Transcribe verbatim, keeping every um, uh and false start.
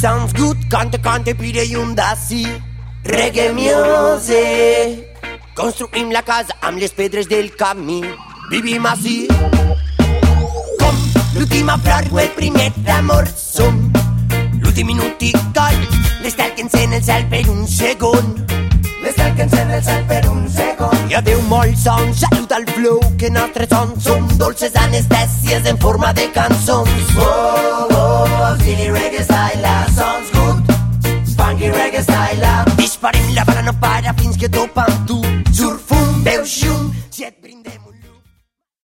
sounds good, cante, cante, pide i un d'ací. Reggae music. Construïm la casa amb les pedres del camí. Vivim així. Com l'última flor o el primer amor som. L'últim minut i coll, l'estel que encén el cel per un segon. L'estel que encén el cel per un segon. I adeu molt son, salut al flow, que nostres sons són dolces anestèsies en forma de cançons. Oh, oh, silly reggae style, sounds good. Funky reggae style. Disparem, la bala no para fins que topa